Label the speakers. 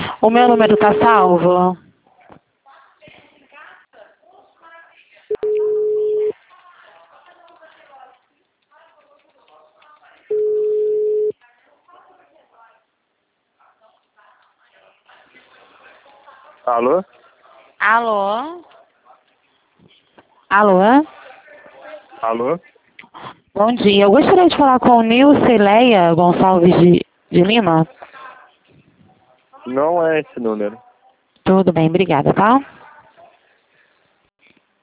Speaker 1: O meu número tá salvo?
Speaker 2: Alô?
Speaker 1: Alô? Alô?
Speaker 2: Alô?
Speaker 1: Bom dia. Eu gostaria de falar com o Nilceia Gonçalves de Lima.
Speaker 2: Não é esse número.
Speaker 1: Tudo bem, obrigada, tá?